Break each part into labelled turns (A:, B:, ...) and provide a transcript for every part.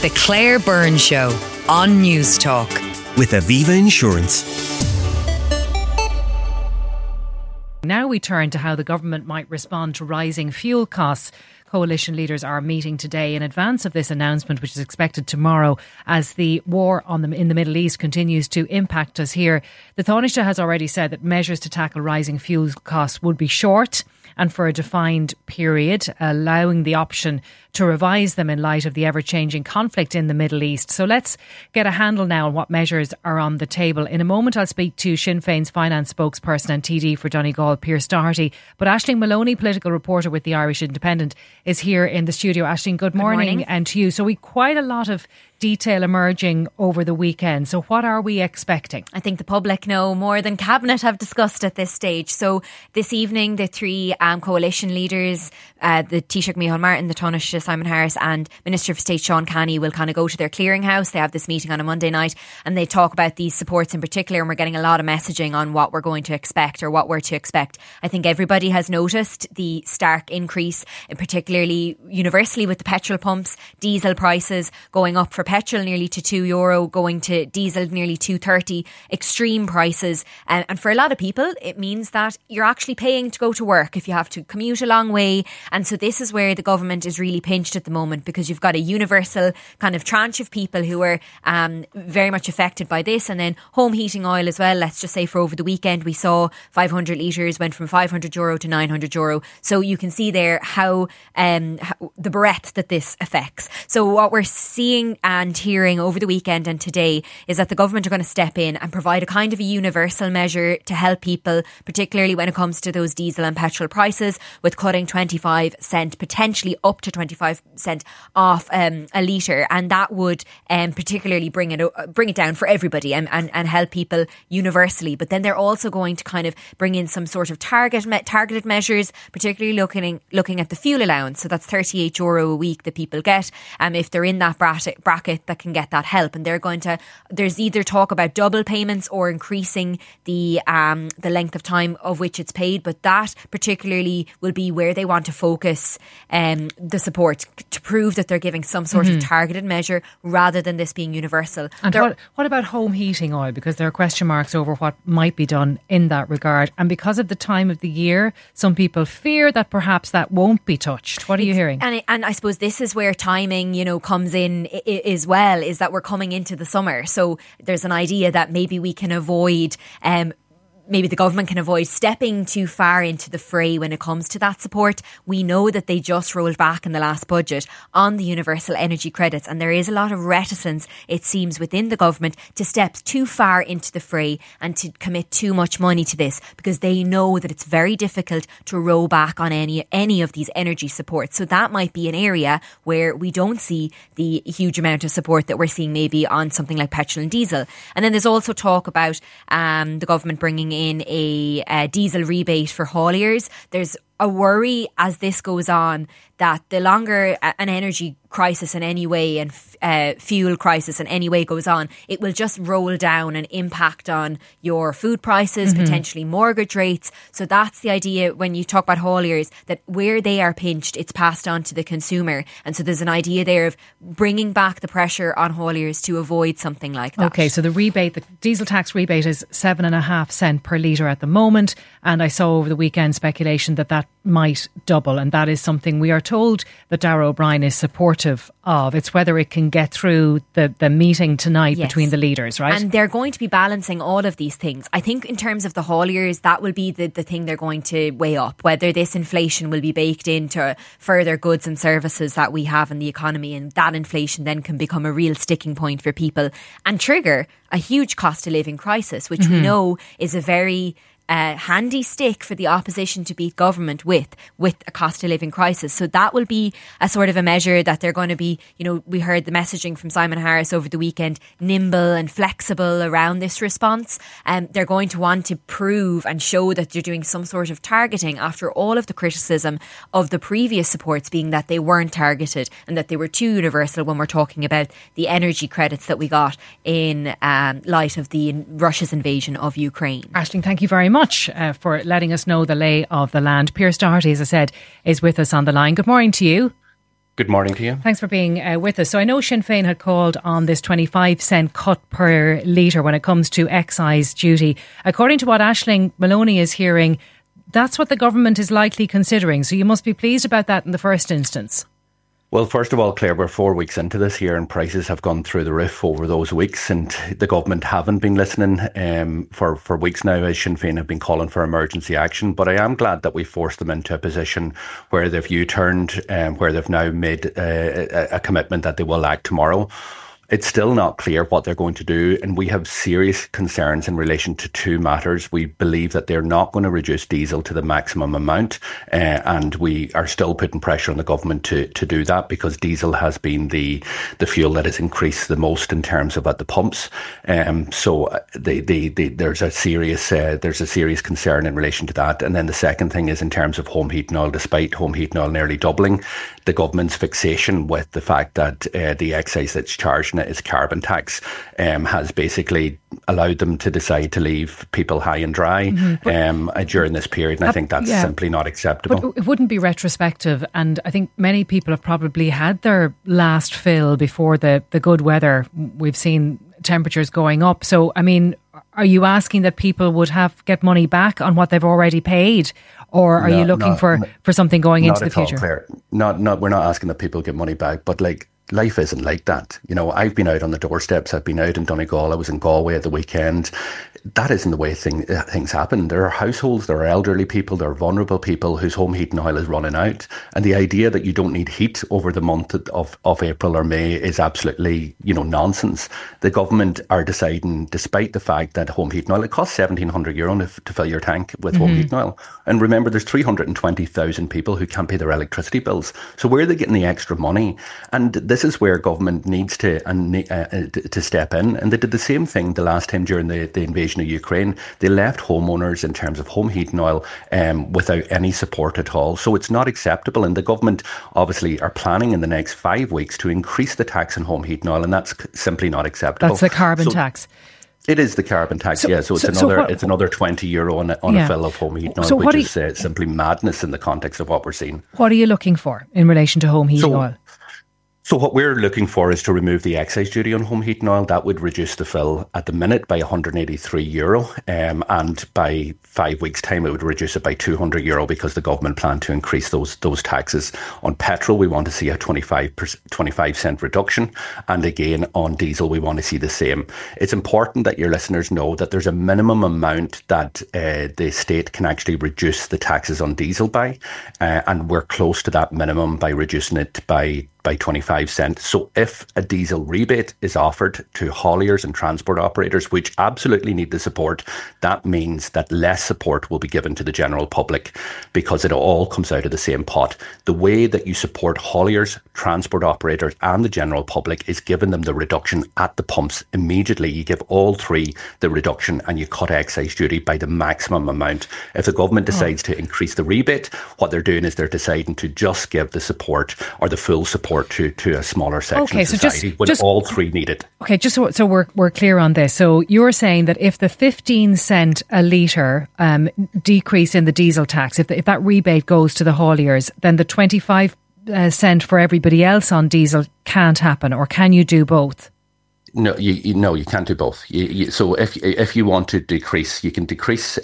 A: The Claire Byrne Show on News Talk.
B: With Aviva Insurance.
C: Now we turn to how the government might respond to rising fuel costs. Coalition leaders are meeting today in advance of this announcement, which is expected tomorrow, as the war in the Middle East continues to impact us here. The Taoiseach has already said that measures to tackle rising fuel costs would be short and for a defined period, allowing the option to revise them in light of the ever-changing conflict in the Middle East. So let's get a handle now on what measures are on the table. In a moment, I'll speak to Sinn Féin's finance spokesperson and TD for Donegal, Pearse Doherty. But Aisling Maloney, political reporter with the Irish Independent, is here in the studio. Aisling, good morning. And to you. So we quite a lot of detail emerging over the weekend. So what are we expecting?
D: I think the public know more than Cabinet have discussed at this stage. So this evening, the three coalition leaders, the Taoiseach Micheál Martin, the Taoiseach Simon Harris and Minister for State Sean Canny will kind of go to their clearinghouse. They have this meeting on a Monday night and they talk about these supports in particular, and we're getting a lot of messaging on what we're going to expect or what we're to expect. I think everybody has noticed the stark increase, particularly universally with the petrol pumps, diesel prices going up for petrol nearly to €2, going to diesel nearly $2.30, extreme prices. And for a lot of people, it means that you're actually paying to go to work if you have to commute a long way. And so this is where the government is really pinched at the moment, because you've got a universal kind of tranche of people who are very much affected by this. And then home heating oil as well. Let's just say for over the weekend, we saw 500 litres went from €500 to €900. So you can see there how the breadth that this affects. So what we're seeing and hearing over the weekend and today is that the government are going to step in and provide a kind of a universal measure to help people, particularly when it comes to those diesel and petrol prices, with cutting 25 cent, potentially up to 25 cent off a litre. And that would particularly bring it down for everybody and help people universally. But then they're also going to kind of bring in some sort of targeted measures, particularly looking at the fuel allowance. So that's €38 a week that people get if they're in that bracket that can get that help. And there's either talk about double payments or increasing the length of time of which it's paid. But that particularly will be where they want to focus the support to prove that they're giving some sort of targeted measure rather than this being universal.
C: And what about home heating oil? Because there are question marks over what might be done in that regard. And because of the time of the year, some people fear that perhaps that won't be touched. What are you hearing?
D: And I suppose this is where timing, comes in as well, is that we're coming into the summer. So there's an idea that maybe we can avoid maybe the government can avoid stepping too far into the fray when it comes to that support. We know that they just rolled back in the last budget on the universal energy credits, and there is a lot of reticence, it seems, within the government to step too far into the fray and to commit too much money to this, because they know that it's very difficult to roll back on any of these energy supports. So that might be an area where we don't see the huge amount of support that we're seeing maybe on something like petrol and diesel. And then there's also talk about the government bringing in a diesel rebate for hauliers. There's a worry as this goes on that the longer an energy crisis in any way and fuel crisis in any way goes on, it will just roll down and impact on your food prices, potentially mortgage rates. So that's the idea when you talk about hauliers, that where they are pinched, it's passed on to the consumer. And so there's an idea there of bringing back the pressure on hauliers to avoid something like that.
C: Okay, so the diesel tax rebate is 7.5 cent per litre at the moment. And I saw over the weekend speculation that might double. And that is something we are told that Darragh O'Brien is supportive of. It's whether it can get through the meeting tonight between the leaders, right?
D: And they're going to be balancing all of these things. I think in terms of the hauliers, that will be the thing they're going to weigh up, whether this inflation will be baked into further goods and services that we have in the economy, and that inflation then can become a real sticking point for people and trigger a huge cost of living crisis, which we know is a very handy stick for the opposition to beat government with a cost of living crisis. So that will be a sort of a measure that they're going to be, we heard the messaging from Simon Harris over the weekend, nimble and flexible around this response. They're going to want to prove and show that they're doing some sort of targeting after all of the criticism of the previous supports being that they weren't targeted and that they were too universal when we're talking about the energy credits that we got in light of Russia's invasion of Ukraine.
C: Aisling, thank you very much for letting us know the lay of the land. Pearse Doherty, as I said, is with us on the line. Good morning to you.
E: Good morning to you.
C: Thanks for being with us. So I know Sinn Féin had called on this 25-cent cut per litre when it comes to excise duty. According to what Aisling Maloney is hearing, that's what the government is likely considering. So you must be pleased about that in the first instance.
E: Well, first of all, Claire, we're 4 weeks into this here and prices have gone through the roof over those weeks, and the government haven't been listening for weeks now, as Sinn Féin have been calling for emergency action. But I am glad that we forced them into a position where they've U-turned, where they've now made a commitment that they will act tomorrow. It's still not clear what they're going to do, and we have serious concerns in relation to two matters. We believe that they're not going to reduce diesel to the maximum amount, and we are still putting pressure on the government to do that, because diesel has been the fuel that has increased the most in terms of at the pumps. So there's a serious concern in relation to that. And then the second thing is in terms of home heating oil. Despite home heating oil nearly doubling, the government's fixation with the fact that the excise that's charged it is carbon tax has basically allowed them to decide to leave people high and dry during this period. And I think that's simply not acceptable.
C: But it wouldn't be retrospective. And I think many people have probably had their last fill before the good weather. We've seen temperatures going up. So, I mean, are you asking that people would get money back on what they've already paid? Or are you looking for something going into the future?
E: Claire. We're not asking that people get money back, but life isn't like that. You know, I've been out on the doorsteps. I've been out in Donegal. I was in Galway at the weekend. That isn't the way things happen. There are households, there are elderly people, there are vulnerable people whose home heating oil is running out. And the idea that you don't need heat over the month of April or May is absolutely, nonsense. The government are deciding, despite the fact that home heating oil, it costs €1,700 to fill your tank with home heating oil. And remember, there's 320,000 people who can't pay their electricity bills. So where are they getting the extra money? And this is where government needs to step in. And they did the same thing the last time during the invasion of Ukraine. They left homeowners in terms of home heating oil without any support at all. So it's not acceptable. And the government obviously are planning in the next 5 weeks to increase the tax on home heating oil, and that's simply not acceptable.
C: That's the carbon tax.
E: It is the carbon tax, So it's another €20 on a fill of home heating oil, which is simply madness in the context of what we're seeing.
C: What are you looking for in relation to home heating oil?
E: So what we're looking for is to remove the excise duty on home heating oil. That would reduce the fill at the minute by €183, and by 5 weeks' time it would reduce it by €200 because the government plan to increase those taxes. On petrol, we want to see a 25-cent reduction, and again on diesel we want to see the same. It's important that your listeners know that there's a minimum amount that the state can actually reduce the taxes on diesel by, and we're close to that minimum by reducing it by 25 cents. So if a diesel rebate is offered to hauliers and transport operators, which absolutely need the support, that means that less support will be given to the general public because it all comes out of the same pot. The way that you support hauliers, transport operators and the general public is giving them the reduction at the pumps immediately. You give all three the reduction and you cut excise duty by the maximum amount. If the government decides to increase the rebate, what they're doing is they're deciding to just give the support or the full support to a smaller section of society when all three need it.
C: Okay, just so we're clear on this. So you're saying that if the 15 cent a litre decrease in the diesel tax, if that rebate goes to the hauliers, then the 25 cent for everybody else on diesel can't happen, or can you do both?
E: No, you can't do both. So if you want to decrease, you can decrease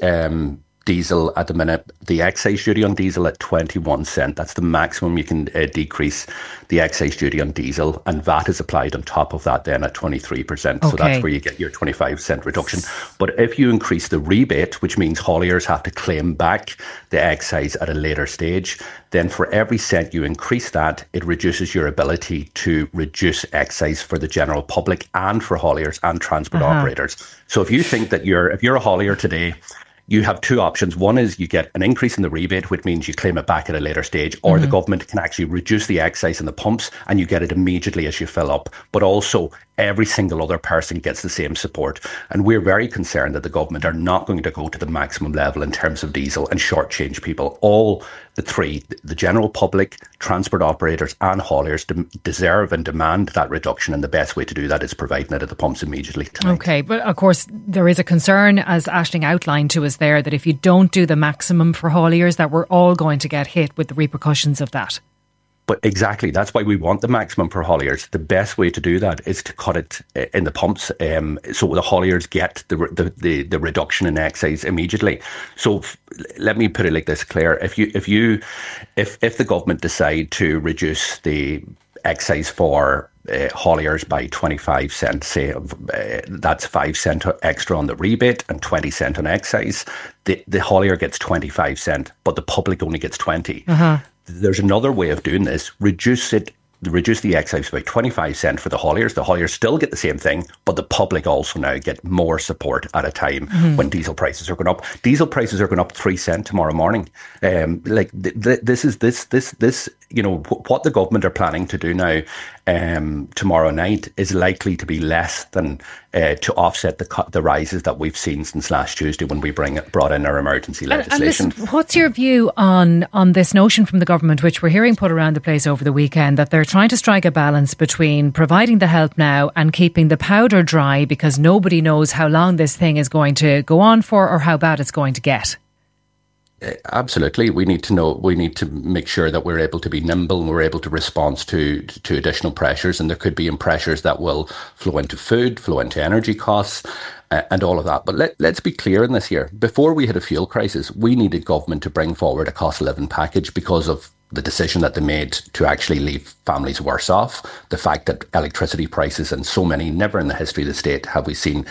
E: diesel at the minute, the excise duty on diesel at 21 cent. That's the maximum you can decrease the excise duty on diesel, and VAT is applied on top of that then at 23%. So that's where you get your 25 cent reduction. But if you increase the rebate, which means hauliers have to claim back the excise at a later stage, then for every cent you increase that, it reduces your ability to reduce excise for the general public and for hauliers and transport operators. So if you think that if you're a haulier today, you have two options. One is you get an increase in the rebate, which means you claim it back at a later stage, or the government can actually reduce the excise in the pumps and you get it immediately as you fill up. But also, every single other person gets the same support. And we're very concerned that the government are not going to go to the maximum level in terms of diesel and shortchange people. All the three, the general public, transport operators and hauliers deserve and demand that reduction, and the best way to do that is providing it at the pumps immediately tonight.
C: Okay, but of course there is a concern, as Aisling outlined to us there, that if you don't do the maximum for hauliers, that we're all going to get hit with the repercussions of that.
E: But exactly, that's why we want the maximum for hauliers. The best way to do that is to cut it in the pumps, so the hauliers get the reduction in excise immediately. So let me put it like this, Claire: if the government decide to reduce the excise for hauliers by 25 cents, say that's 5 cent extra on the rebate and 20 cent on excise, the haulier gets 25 cent, but the public only gets 20. There's another way of doing this: reduce the excise by 25 cent for the hauliers. The hauliers still get the same thing, but the public also now get more support at a time when diesel prices are going up. Diesel prices are going up 3 cent tomorrow morning. This is you know, what the government are planning to do now tomorrow night is likely to be less than to offset the rises that we've seen since last Tuesday when we brought in our emergency legislation.
C: And listen, what's your view on this notion from the government, which we're hearing put around the place over the weekend, that they're trying to strike a balance between providing the help now and keeping the powder dry because nobody knows how long this thing is going to go on for or how bad it's going to get?
E: Absolutely. We need to make sure that we're able to be nimble and we're able to respond to additional pressures. And there could be pressures that will flow into food, flow into energy costs, and all of that. But let's be clear in this here. Before we had a fuel crisis, we needed government to bring forward a cost of living package because of the decision that they made to actually leave families worse off. The fact that electricity prices, and so many, never in the history of the state have we seen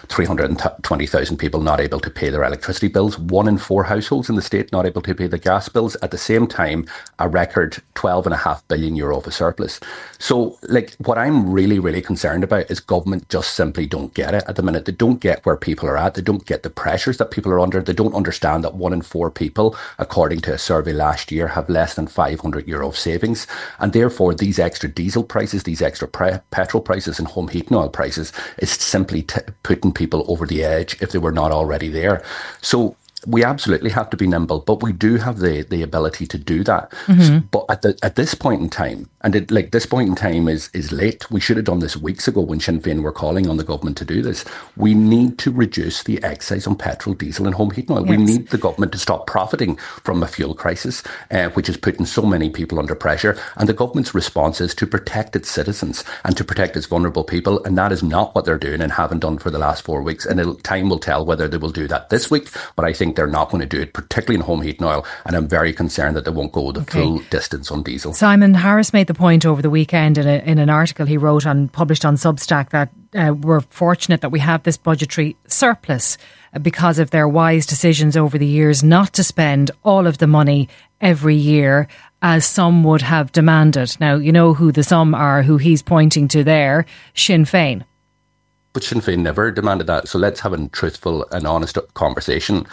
E: 320,000 people not able to pay their electricity bills. 1 in 4 households in the state not able to pay the gas bills. At the same time, a record €12.5 billion of a surplus. So, what I'm really, really concerned about is government just simply don't get it at the minute. They don't get where people are at. They don't get the pressures that people are under. They don't understand that 1 in 4 people, according to a survey last year, have less than €500 of savings, and therefore these extra diesel prices, these extra petrol prices and home heating oil prices is simply putting people over the edge if they were not already there. So we absolutely have to be nimble, but we do have the ability to do that. But at this point in time, and this point in time is late. We should have done this weeks ago when Sinn Féin were calling on the government to do this. We need to reduce the excise on petrol, diesel and home heating oil. Yes. We need the government to stop profiting from a fuel crisis, which is putting so many people under pressure. And the government's response is to protect its citizens and to protect its vulnerable people. And that is not what they're doing and haven't done for the last 4 weeks. And time will tell whether they will do that this week. But I think they're not going to do it, particularly in home heating oil. And I'm very concerned that they won't go the full distance on diesel.
C: Simon Harris made the point over the weekend in an article he wrote and published on Substack that we're fortunate that we have this budgetary surplus because of their wise decisions over the years not to spend all of the money every year as some would have demanded. Now, you know who the some are, who he's pointing to there, Sinn Féin.
E: But Sinn Féin never demanded that. So let's have a truthful and honest conversation.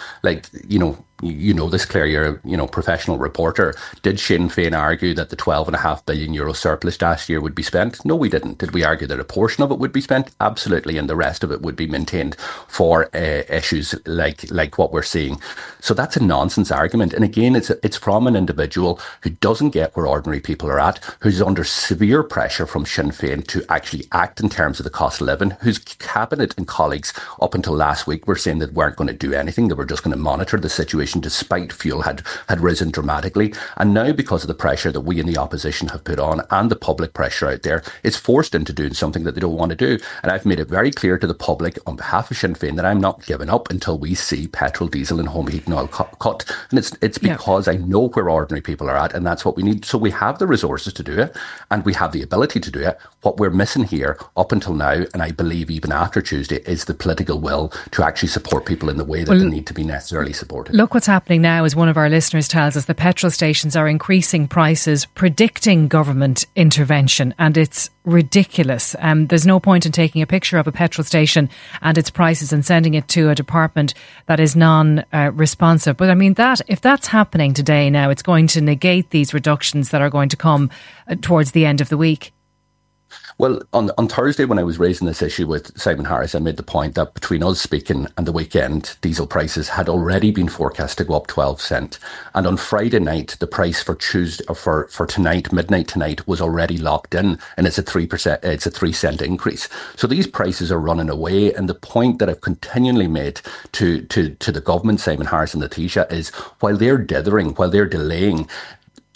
E: You know this, Claire, you're a professional reporter. Did Sinn Féin argue that the €12.5 billion surplus last year would be spent? No, we didn't. Did we argue that a portion of it would be spent? Absolutely. And the rest of it would be maintained for issues like what we're seeing. So that's a nonsense argument. And again, it's from an individual who doesn't get where ordinary people are at, who's under severe pressure from Sinn Féin to actually act in terms of the cost of living, whose cabinet and colleagues up until last week were saying that weren't going to do anything. They were just going to monitor the situation despite fuel had risen dramatically. And now, because of the pressure that we in the opposition have put on and the public pressure out there, it's forced into doing something that they don't want to do. And I've made it very clear to the public on behalf of Sinn Féin that I'm not giving up until we see petrol, diesel and home heating oil cut. And it's because I know where ordinary people are at, and that's what we need. So we have the resources to do it and we have the ability to do it. What we're missing here up until now, and I believe even after Tuesday, is the political will to actually support people in the way that they need to be necessarily supported.
C: Look what's happening now, as one of our listeners tells us, the petrol stations are increasing prices, predicting government intervention, and it's ridiculous. There's no point in taking a picture of a petrol station and its prices and sending it to a department that is non-responsive. But I mean, if that's happening today now, it's going to negate these reductions that are going to come towards the end of the week.
E: Well, on Thursday, when I was raising this issue with Simon Harris, I made the point that between us speaking and the weekend, diesel prices had already been forecast to go up 12 cent. And on Friday night, the price for Tuesday, or for tonight, midnight tonight, was already locked in, and it's a 3 cent increase. So these prices are running away. And the point that I've continually made to the government, Simon Harris and the Taoiseach, is while they're dithering, while they're delaying,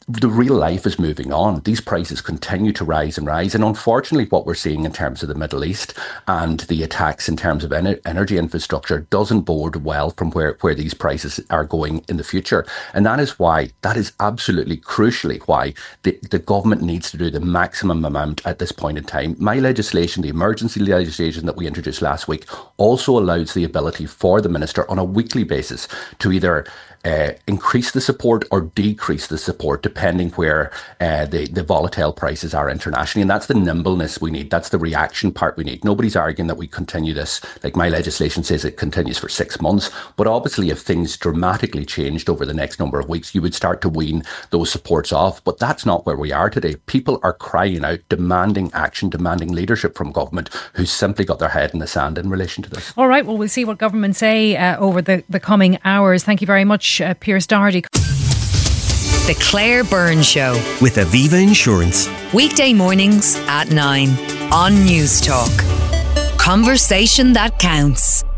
E: the real life is moving on. These prices continue to rise and rise. And unfortunately, what we're seeing in terms of the Middle East and the attacks in terms of energy infrastructure doesn't bode well from where these prices are going in the future. And that is absolutely crucially why the government needs to do the maximum amount at this point in time. My legislation, the emergency legislation that we introduced last week, also allows the ability for the minister on a weekly basis to either increase the support or decrease the support depending where the volatile prices are internationally. And that's the nimbleness we need. That's the reaction part we need. Nobody's arguing that we continue this. Like my legislation says it continues for 6 months. But obviously if things dramatically changed over the next number of weeks, you would start to wean those supports off. But that's not where we are today. People are crying out, demanding action, demanding leadership from government who's simply got their head in the sand in relation to this.
C: All right, well, we'll see what government say over the coming hours. Thank you very much, Pierce Doherty.
A: The Claire Byrne Show
B: with Aviva Insurance.
A: Weekday mornings at 9 on News Talk. Conversation that counts.